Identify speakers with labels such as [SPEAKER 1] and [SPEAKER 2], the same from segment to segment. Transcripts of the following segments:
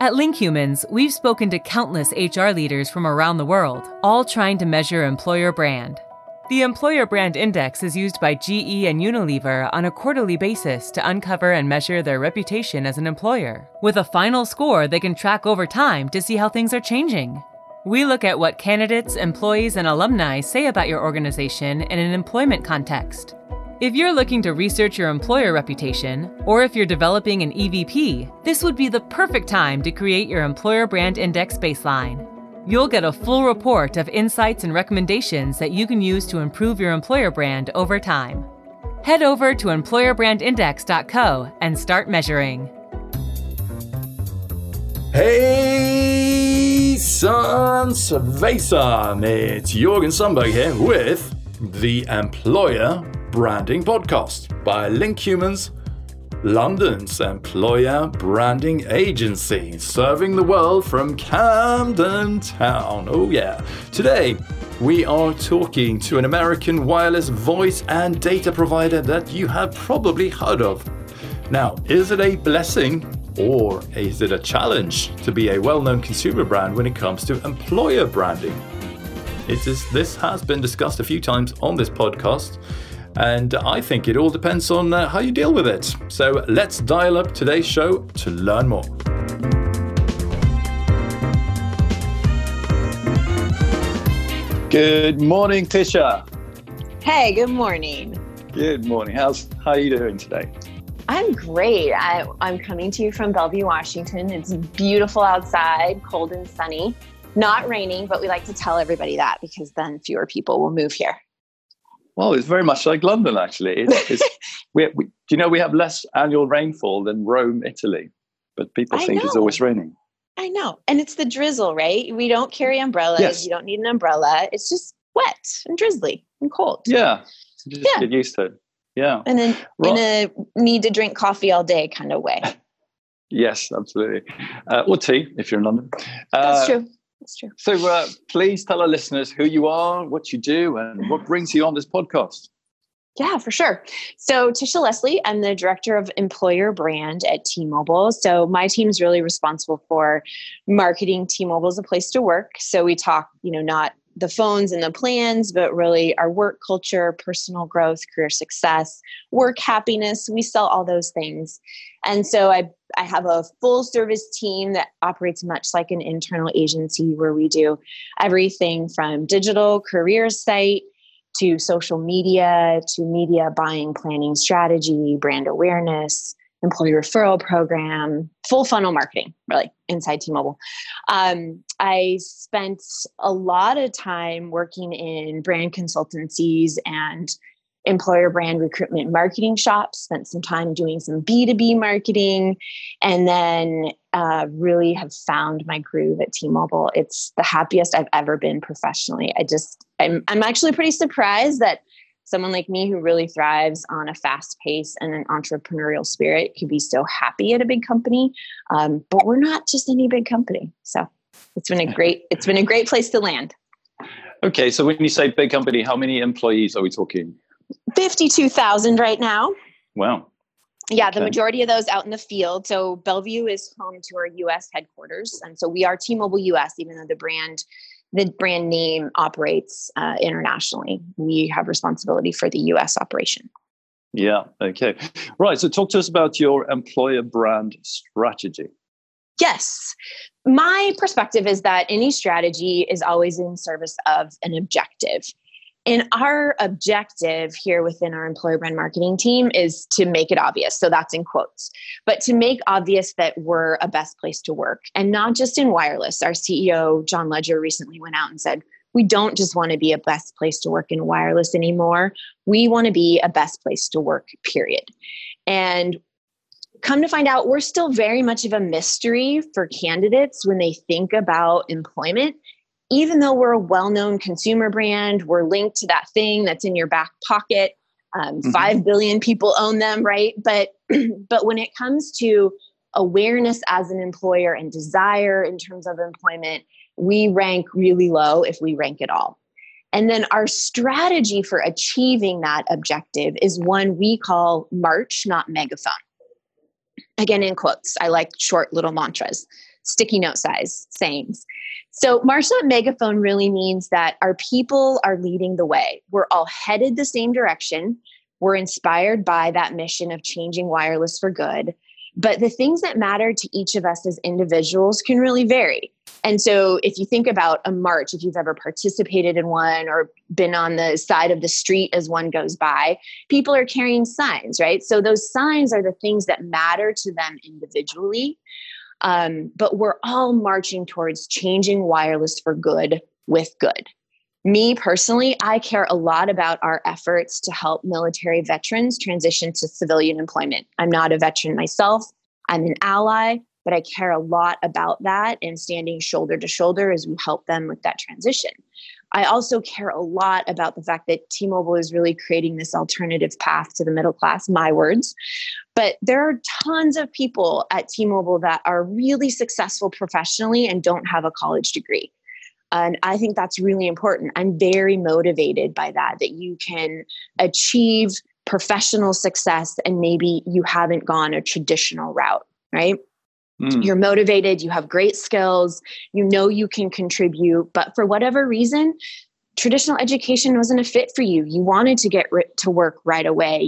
[SPEAKER 1] At LinkHumans, we've spoken to countless HR leaders from around the world, all trying to measure employer brand. The Employer Brand Index is used by GE and Unilever on a quarterly basis to uncover and measure their reputation as an employer. With a final score, they can track over time to see how things are changing. We look at what candidates, employees, and alumni say about your organization in an employment context. If you're looking to research your employer reputation, or if you're developing an EVP, this would be the perfect time to create your Employer Brand Index baseline. You'll get a full report of insights and recommendations that you can use to improve your employer brand over time. Head over to employerbrandindex.co and start measuring.
[SPEAKER 2] Hey, sons, Svejsan! It's Jørgen Sundberg here with the Employer Branding Podcast by LinkHumans, London's employer branding agency, serving the world from Camden Town. Oh yeah. Today, we are talking to an American wireless voice and data provider that you have probably heard of. Now, is it a blessing or is it a challenge to be a well-known consumer brand when it comes to employer branding? This has been discussed a few times on this podcast, and I think it all depends on how you deal with it. So let's dial up today's show to learn more. Good morning, Tisha.
[SPEAKER 3] Hey, good morning.
[SPEAKER 2] Good morning. How are you doing today?
[SPEAKER 3] I'm great. I'm coming to you from Bellevue, Washington. It's beautiful outside, cold and sunny. Not raining, but we like to tell everybody that because then fewer people will move here.
[SPEAKER 2] Well, it's very much like London, actually. We have less annual rainfall than Rome, Italy, but people think it's always raining.
[SPEAKER 3] I know. And it's the drizzle, right? We don't carry umbrellas. Yes. You don't need an umbrella. It's just wet and drizzly and cold.
[SPEAKER 2] Yeah. So just get used to it. Yeah.
[SPEAKER 3] And then in a need to drink coffee all day kind of way.
[SPEAKER 2] Yes, absolutely. Or tea, if you're in London.
[SPEAKER 3] That's true. That's true.
[SPEAKER 2] So please tell our listeners who you are, what you do, and what brings you on this podcast.
[SPEAKER 3] Yeah, for sure. So Tisha Leslie, I'm the director of employer brand at T-Mobile. So my team's really responsible for marketing T-Mobile as a place to work. So we talk, not the phones and the plans, but really our work culture, personal growth, career success, work happiness. We sell all those things. And so I have a full service team that operates much like an internal agency where we do everything from digital career site to social media, to media buying, planning, strategy, brand awareness, employee referral program, full funnel marketing, really, inside T-Mobile. I spent a lot of time working in brand consultancies and employer brand recruitment marketing shops, spent some time doing some B2B marketing, and then really have found my groove at T-Mobile. It's the happiest I've ever been professionally. I'm actually pretty surprised that someone like me who really thrives on a fast pace and an entrepreneurial spirit could be so happy at a big company. But we're not just any big company. So it's been a great place to land.
[SPEAKER 2] Okay. So when you say big company, how many employees are we talking?
[SPEAKER 3] 52,000 right now.
[SPEAKER 2] Wow.
[SPEAKER 3] Yeah, the majority of those out in the field. So Bellevue is home to our U.S. headquarters. And so we are T-Mobile U.S., even though the brand name operates internationally. We have responsibility for the U.S. operation.
[SPEAKER 2] Yeah. Okay. Right. So talk to us about your employer brand strategy.
[SPEAKER 3] Yes. My perspective is that any strategy is always in service of an objective. And our objective here within our employer brand marketing team is to make it obvious. So that's in quotes, but to make obvious that we're a best place to work, and not just in wireless. Our CEO, John Ledger, recently went out and said, we don't just want to be a best place to work in wireless anymore. We want to be a best place to work, period. And come to find out, we're still very much of a mystery for candidates when they think about employment. Even though we're a well-known consumer brand, we're linked to that thing that's in your back pocket. 5 billion people own them, right? But when it comes to awareness as an employer and desire in terms of employment, we rank really low if we rank at all. And then our strategy for achieving that objective is one we call March, not Megaphone. Again, in quotes, I like short little mantras, sticky note size sayings. So March Not Megaphone really means that our people are leading the way. We're all headed the same direction. We're inspired by that mission of changing wireless for good. But the things that matter to each of us as individuals can really vary. And so if you think about a march, if you've ever participated in one or been on the side of the street as one goes by, people are carrying signs, right? So those signs are the things that matter to them individually. But we're all marching towards changing wireless for good with good. Me personally, I care a lot about our efforts to help military veterans transition to civilian employment. I'm not a veteran myself. I'm an ally, but I care a lot about that and standing shoulder to shoulder as we help them with that transition. I also care a lot about the fact that T-Mobile is really creating this alternative path to the middle class, my words. But there are tons of people at T-Mobile that are really successful professionally and don't have a college degree. And I think that's really important. I'm very motivated by that you can achieve professional success and maybe you haven't gone a traditional route, right? You're motivated, you have great skills, you know you can contribute, but for whatever reason, traditional education wasn't a fit for you. You wanted to get to work right away.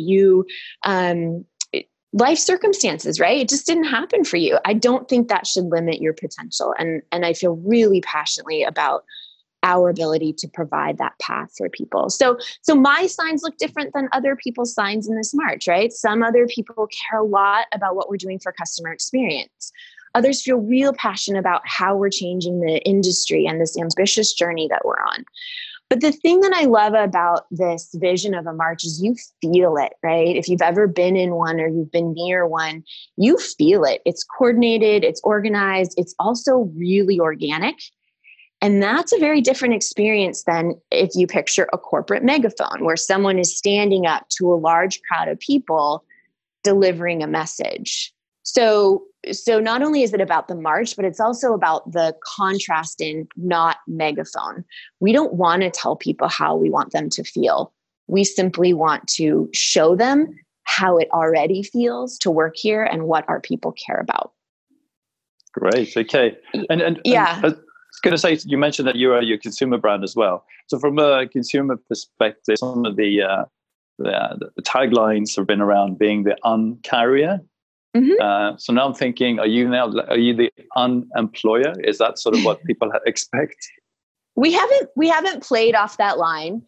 [SPEAKER 3] Life circumstances, right? It just didn't happen for you. I don't think that should limit your potential. And I feel really passionately about our ability to provide that path for people. So my signs look different than other people's signs in this march, right? Some other people care a lot about what we're doing for customer experience. Others feel real passionate about how we're changing the industry and this ambitious journey that we're on. But the thing that I love about this vision of a march is you feel it, right? If you've ever been in one or you've been near one, you feel it. It's coordinated, it's organized, it's also really organic. And that's a very different experience than if you picture a corporate megaphone where someone is standing up to a large crowd of people delivering a message. So not only is it about the march, but it's also about the contrast in not megaphone. We don't want to tell people how we want them to feel. We simply want to show them how it already feels to work here and what our people care about.
[SPEAKER 4] Great. Okay. And
[SPEAKER 3] yeah.
[SPEAKER 4] I was going to say, you mentioned that you are your consumer brand as well. So from a consumer perspective, some of the taglines have been around being the uncarrier.
[SPEAKER 3] Mm-hmm.
[SPEAKER 4] So now I'm thinking, are you the unemployer? Is that sort of what people expect?
[SPEAKER 3] We haven't played off that line.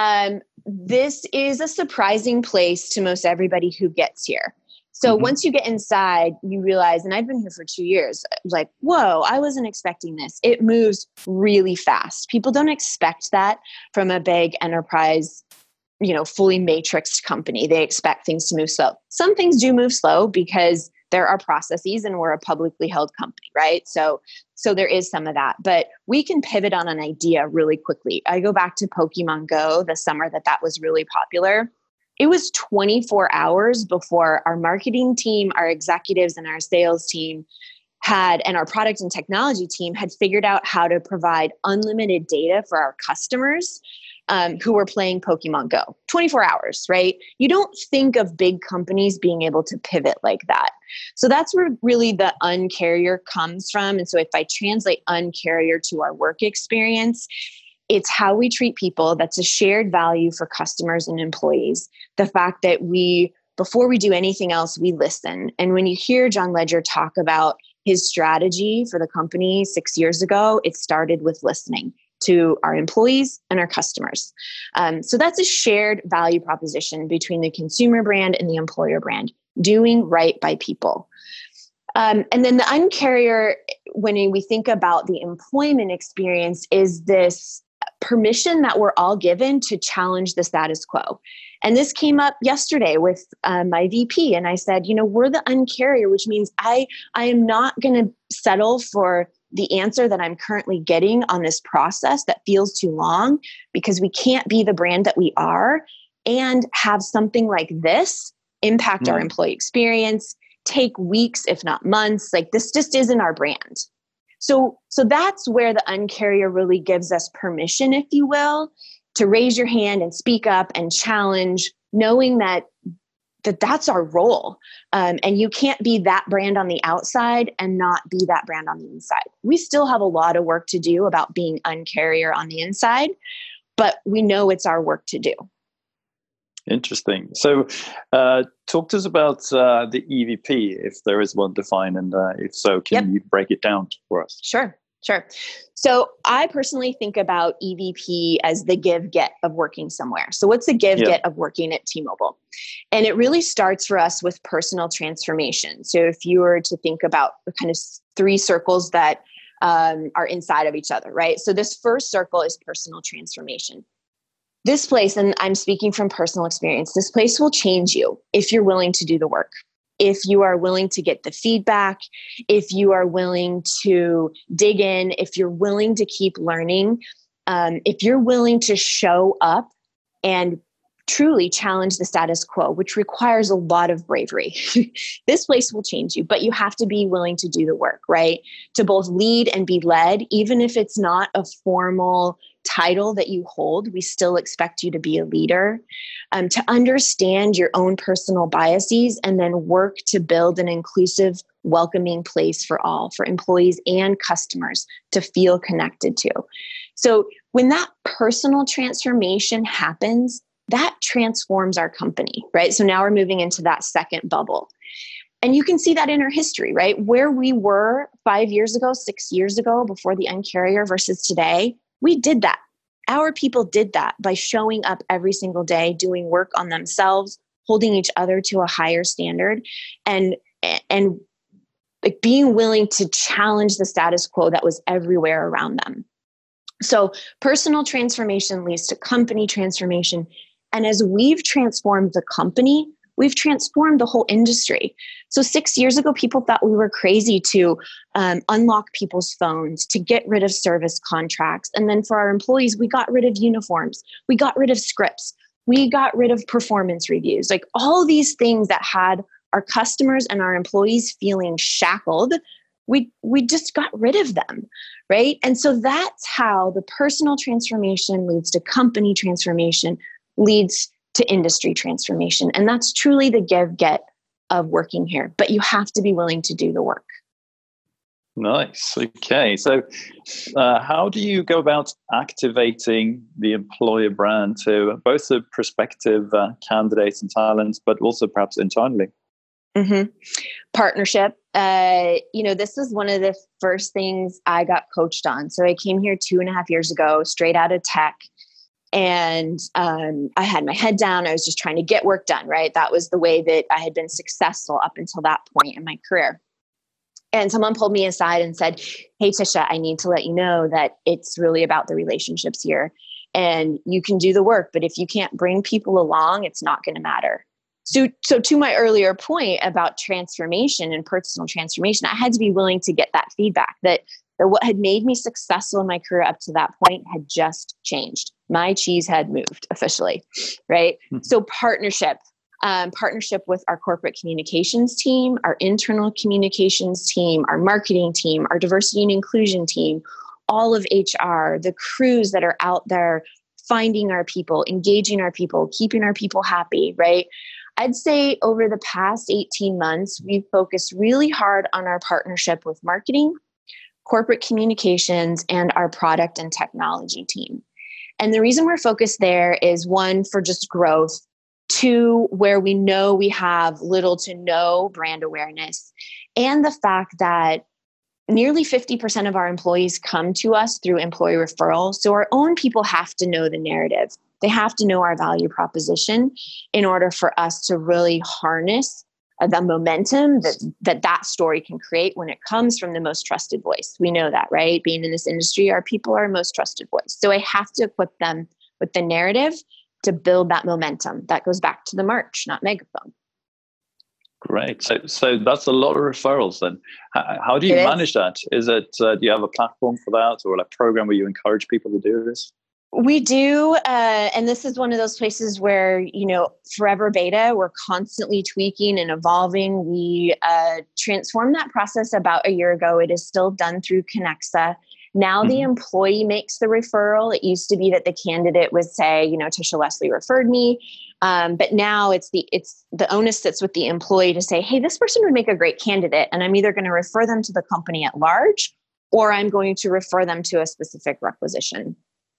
[SPEAKER 3] This is a surprising place to most everybody who gets here. So once you get inside, you realize, and I've been here for 2 years, like, whoa, I wasn't expecting this. It moves really fast. People don't expect that from a big enterprise, fully matrixed company. They expect things to move slow. Some things do move slow because there are processes and we're a publicly held company, right? So there is some of that, but we can pivot on an idea really quickly. I go back to Pokemon Go, the summer that was really popular. It was 24 hours before our marketing team, our executives and our sales team and our product and technology team had figured out how to provide unlimited data for our customers who were playing Pokemon Go. 24 hours, right? You don't think of big companies being able to pivot like that. So that's where really the uncarrier comes from. And so if I translate uncarrier to our work experience, it's how we treat people. That's a shared value for customers and employees. The fact that before we do anything else, we listen. And when you hear John Legere talk about his strategy for the company 6 years ago, it started with listening to our employees and our customers. So that's a shared value proposition between the consumer brand and the employer brand, doing right by people. And then the uncarrier, when we think about the employment experience, is this permission that we're all given to challenge the status quo. And this came up yesterday with my VP. And I said, we're the uncarrier, which means I am not going to settle for the answer that I'm currently getting on this process that feels too long, because we can't be the brand that we are and have something like this impact our employee experience, take weeks, if not months. Like, this just isn't our brand. So that's where the uncarrier really gives us permission, if you will, to raise your hand and speak up and challenge, knowing that that's our role. And you can't be that brand on the outside and not be that brand on the inside. We still have a lot of work to do about being Uncarrier on the inside, but we know it's our work to do.
[SPEAKER 4] Interesting. So talk to us about the EVP, if there is one defined, and if so, can you break it down for us?
[SPEAKER 3] Sure. So I personally think about EVP as the give-get of working somewhere. So what's the give-get of working at T-Mobile? And it really starts for us with personal transformation. So if you were to think about the kind of three circles that are inside of each other, right? So this first circle is personal transformation. This place, and I'm speaking from personal experience, this place will change you if you're willing to do the work. If you are willing to get the feedback, if you are willing to dig in, if you're willing to keep learning, if you're willing to show up and truly challenge the status quo, which requires a lot of bravery, this place will change you, but you have to be willing to do the work, right? To both lead and be led, even if it's not a formal title that you hold, we still expect you to be a leader, to understand your own personal biases and then work to build an inclusive, welcoming place for all, for employees and customers to feel connected to. So when that personal transformation happens, that transforms our company, right? So now we're moving into that second bubble. And you can see that in our history, right? Where we were 5 years ago, 6 years ago, before the Uncarrier versus today, we did that. Our people did that by showing up every single day, doing work on themselves, holding each other to a higher standard, and like being willing to challenge the status quo that was everywhere around them. So personal transformation leads to company transformation. And as we've transformed the company, we've transformed the whole industry. So 6 years ago, people thought we were crazy to unlock people's phones, to get rid of service contracts. And then for our employees, we got rid of uniforms. We got rid of scripts. We got rid of performance reviews. Like all these things that had our customers and our employees feeling shackled, we just got rid of them, right? And so that's how the personal transformation leads to company transformation, leads to industry transformation. And that's truly the give-get of working here. But you have to be willing to do the work.
[SPEAKER 4] Nice. Okay. So how do you go about activating the employer brand to both the prospective candidates and talents, but also perhaps internally?
[SPEAKER 3] Mm-hmm. Partnership. This is one of the first things I got coached on. So I came here 2.5 years ago, straight out of tech. And I had my head down. I was just trying to get work done, right? That was the way that I had been successful up until that point in my career. And someone pulled me aside and said, "Hey, Tisha, I need to let you know that it's really about the relationships here. And you can do the work, but if you can't bring people along, it's not going to matter." So to my earlier point about transformation and personal transformation, I had to be willing to get that feedback that what had made me successful in my career up to that point had just changed. My cheese had moved officially, right? Mm-hmm. So partnership with our corporate communications team, our internal communications team, our marketing team, our diversity and inclusion team, all of HR, the crews that are out there finding our people, engaging our people, keeping our people happy, right? I'd say over the past 18 months, we've focused really hard on our partnership with marketing, corporate communications, and our product and technology team. And the reason we're focused there is one, for just growth, two, where we know we have little to no brand awareness, and the fact that nearly 50% of our employees come to us through employee referral. So our own people have to know the narrative. They have to know our value proposition in order for us to really harness the momentum that story can create when it comes from the most trusted voice. We know that, right? Being in this industry, our people are our most trusted voice. So I have to equip them with the narrative to build that momentum. That goes back to the merch, not megaphone.
[SPEAKER 4] Great. So that's a lot of referrals then. How do you manage that? Is it, do you have a platform for that or a program where you encourage people to do this?
[SPEAKER 3] We do. And this is one of those places where, forever beta, we're constantly tweaking and evolving. We transformed that process about a year ago. It is still done through Connexa. Now the employee makes the referral. It used to be that the candidate would say, Tisha Leslie referred me. But now it's the onus sits with the employee to say, hey, this person would make a great candidate. And I'm either going to refer them to the company at large, or I'm going to refer them to a specific requisition.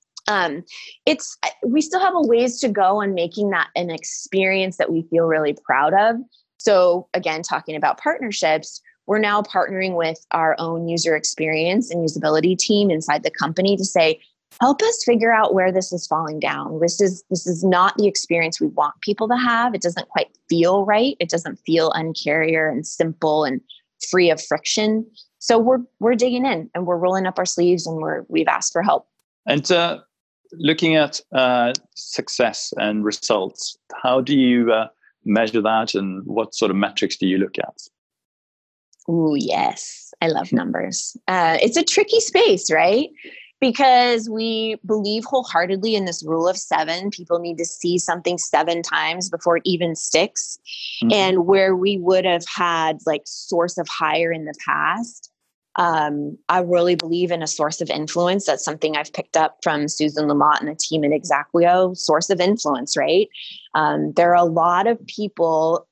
[SPEAKER 3] We still have a ways to go on making that an experience that we feel really proud of. So again, talking about partnerships, we're now partnering with our own user experience and usability team inside the company to say, help us figure out where this is falling down. This is not the experience we want people to have. It doesn't quite feel right. It doesn't feel uncarrier and simple and free of friction. So we're digging in and we're rolling up our sleeves and we've asked for help.
[SPEAKER 4] And looking at success and results, how do you measure that, and what sort of metrics do you look at?
[SPEAKER 3] Ooh, yes. I love numbers. It's a tricky space, right? Because we believe wholeheartedly in this rule of 7. People need to see something 7 times before it even sticks. Mm-hmm. And where we would have had like source of hire in the past, I really believe in a source of influence. That's something I've picked up from Susan Lamott and the team at Exactquio. Source of influence, right? There are a lot of people,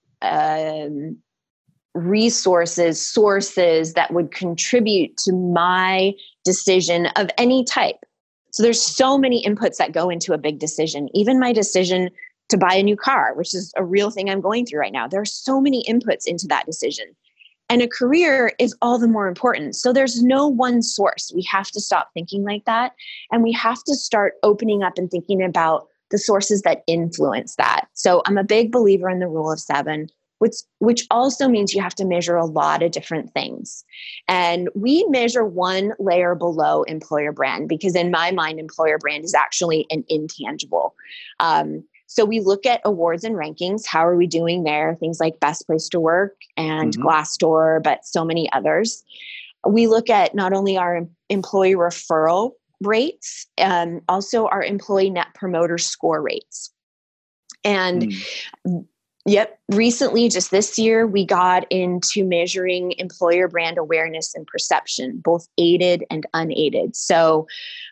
[SPEAKER 3] resources, sources that would contribute to my decision of any type. So there's so many inputs that go into a big decision. Even my decision to buy a new car, which is a real thing I'm going through right now. There are so many inputs into that decision. And a career is all the more important. So there's no one source. We have to stop thinking like that. And we have to start opening up and thinking about the sources that influence that. So I'm a big believer in the rule of 7, which also means you have to measure a lot of different things. And we measure one layer below employer brand, because in my mind, employer brand is actually an intangible. So we look at awards and rankings. How are we doing there? Things like Best Place to Work and Glassdoor, but so many others. We look at not only our employee referral rates, also our employee net promoter score rates. And yep, recently, just this year, we got into measuring employer brand awareness and perception, both aided and unaided. So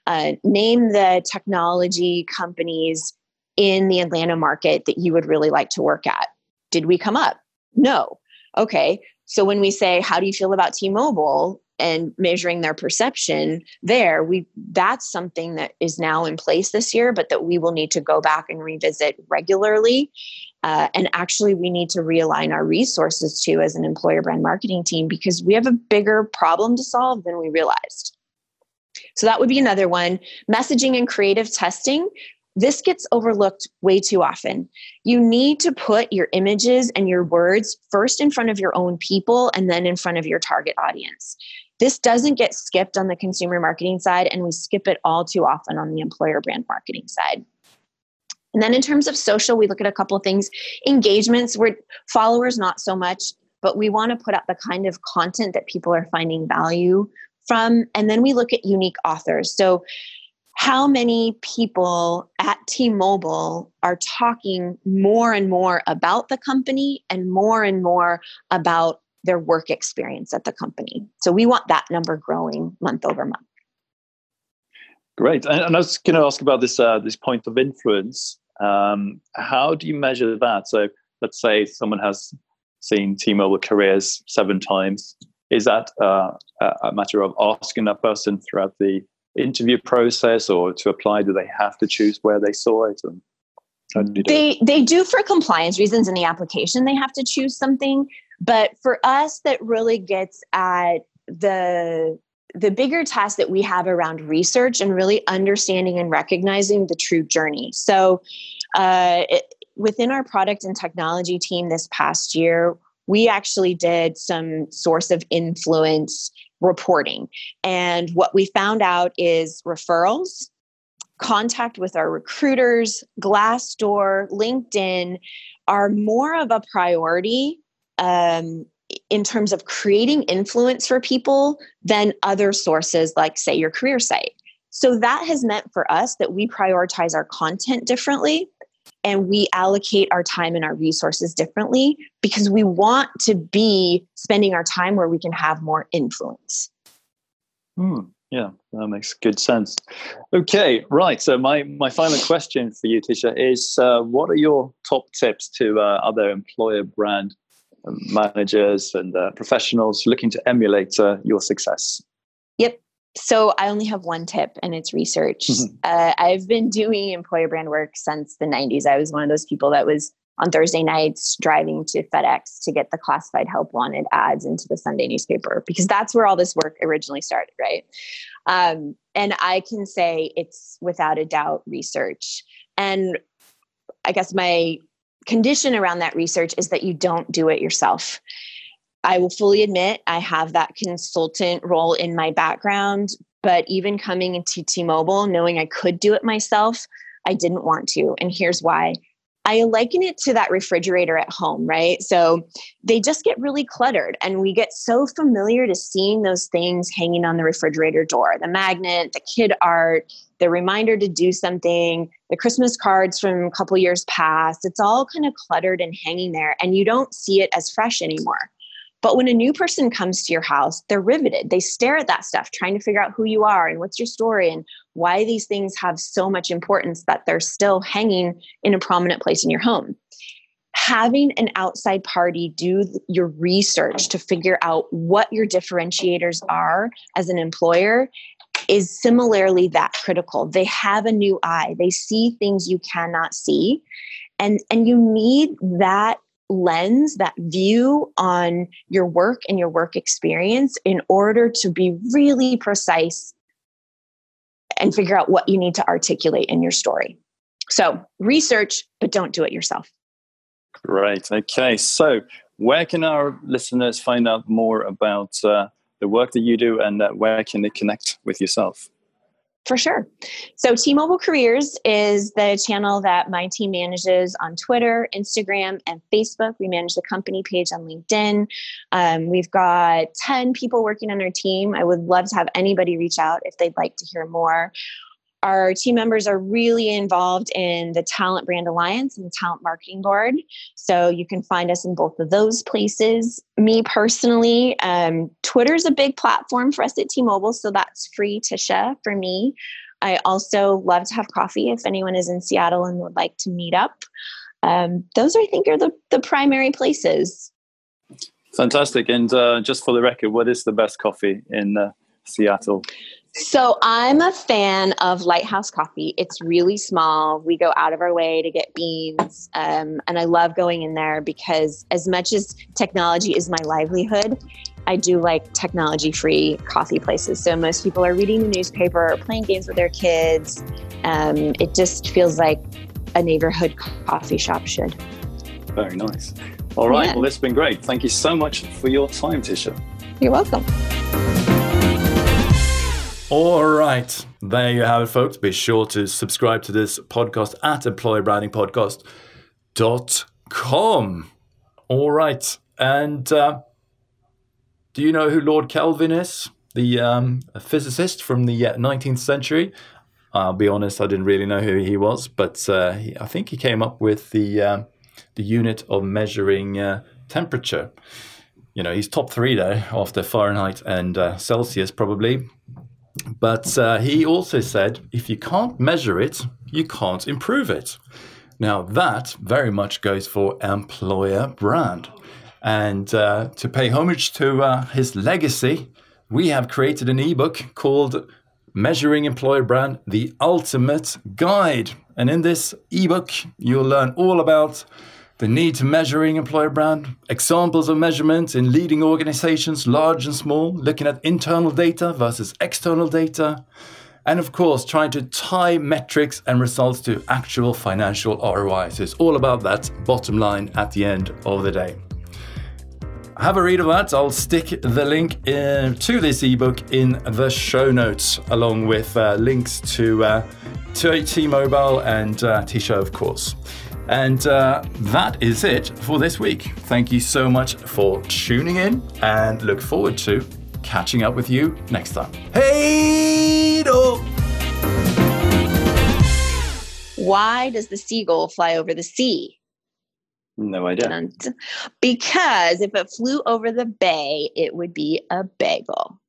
[SPEAKER 3] name the technology companies in the Atlanta market that you would really like to work at. Did we come up? No. Okay. So when we say, how do you feel about T-Mobile, and measuring their perception there, that's something that is now in place this year, but that we will need to go back and revisit regularly. And actually, we need to realign our resources to as an employer brand marketing team, because we have a bigger problem to solve than we realized. So that would be another one. Messaging and creative testing. This gets overlooked way too often. You need to put your images and your words first in front of your own people and then in front of your target audience. This doesn't get skipped on the consumer marketing side, and we skip it all too often on the employer brand marketing side. And then in terms of social, we look at a couple of things. Engagements, we're followers, not so much, but we want to put out the kind of content that people are finding value from. And then we look at unique authors. So how many people at T-Mobile are talking more and more about the company and more about their work experience at the company? So we want that number growing month over month.
[SPEAKER 4] Great. And I was going to ask about this point of influence. How do you measure that? So let's say someone has seen T-Mobile careers 7 times. Is that a matter of asking that person throughout the interview process, or to apply, do they have to choose where they saw it? And how do you do it?
[SPEAKER 3] They do, for compliance reasons in the application, they have to choose something. But for us, that really gets at the bigger task that we have around research and really understanding and recognizing the true journey. So within our product and technology team this past year, we actually did some source of influence reporting. And what we found out is referrals, contact with our recruiters, Glassdoor, LinkedIn are more of a priority in terms of creating influence for people than other sources like, say, your career site. So that has meant for us that we prioritize our content differently, and we allocate our time and our resources differently, because we want to be spending our time where we can have more influence.
[SPEAKER 4] Yeah, that makes good sense. Okay, right. So my final question for you, Tisha, is what are your top tips to other employer brand managers and professionals looking to emulate your success?
[SPEAKER 3] Yep. So I only have one tip, and it's research. I've been doing employer brand work since the 90s. I was one of those people that was on Thursday nights driving to FedEx to get the classified help wanted ads into the Sunday newspaper, because that's where all this work originally started, right? And I can say it's without a doubt research. And I guess my condition around that research is that you don't do it yourself. I will fully admit I have that consultant role in my background, but even coming into T-Mobile, knowing I could do it myself, I didn't want to. And here's why. I liken it to that refrigerator at home, right? So they just get really cluttered, and we get so familiar to seeing those things hanging on the refrigerator door, the magnet, the kid art, the reminder to do something, the Christmas cards from a couple years past. It's all kind of cluttered and hanging there, and you don't see it as fresh anymore. But when a new person comes to your house, they're riveted. They stare at that stuff, trying to figure out who you are and what's your story and why these things have so much importance that they're still hanging in a prominent place in your home. Having an outside party do your research to figure out what your differentiators are as an employer is similarly that critical. They have a new eye. They see things you cannot see. And you need that lens, that view on your work and your work experience in order to be really precise and figure out what you need to articulate in your story. So research, but don't do it yourself.
[SPEAKER 4] Great. Okay. So where can our listeners find out more about the work that you do, and where can they connect with yourself?
[SPEAKER 3] For sure. So T-Mobile Careers is the channel that my team manages on Twitter, Instagram, and Facebook. We manage the company page on LinkedIn. We've got 10 people working on our team. I would love to have anybody reach out if they'd like to hear more. Our team members are really involved in the Talent Brand Alliance and the Talent Marketing Board. So you can find us in both of those places. Me personally, Twitter is a big platform for us at T-Mobile. So that's free, Tisha, for me. I also love to have coffee if anyone is in Seattle and would like to meet up. Those, I think, are the primary places.
[SPEAKER 4] Fantastic. And just for the record, what is the best coffee in Seattle?
[SPEAKER 3] So I'm a fan of Lighthouse Coffee. It's really small. We go out of our way to get beans. And I love going in there because as much as technology is my livelihood, I do like technology-free coffee places. So most people are reading the newspaper or playing games with their kids. It just feels like a neighborhood coffee shop should.
[SPEAKER 4] Very nice. All right. Yeah. Well, it's been great. Thank you so much for your time, Tisha.
[SPEAKER 3] You're welcome.
[SPEAKER 2] All right, there you have it, folks. Be sure to subscribe to this podcast at employerbrandingpodcast.com. All right, and do you know who Lord Kelvin is? The physicist from the 19th century. I'll be honest, I didn't really know who he was, but I think he came up with the unit of measuring temperature. You know, he's top 3 there after Fahrenheit and Celsius, probably. But he also said, if you can't measure it, you can't improve it. Now, that very much goes for employer brand. And to pay homage to his legacy, we have created an ebook called Measuring Employer Brand, The Ultimate Guide. And in this ebook, you'll learn all about the need to measuring employer brand, examples of measurement in leading organizations, large and small, looking at internal data versus external data, and of course, trying to tie metrics and results to actual financial ROI. So it's all about that bottom line at the end of the day. Have a read of that. I'll stick the link to this ebook in the show notes, along with links to T-Mobile and Tisha, of course. And that is it for this week. Thank you so much for tuning in, and look forward to catching up with you next time. Hey do!
[SPEAKER 3] Why does the seagull fly over the sea?
[SPEAKER 4] No idea.
[SPEAKER 3] Because if it flew over the bay, it would be a bagel.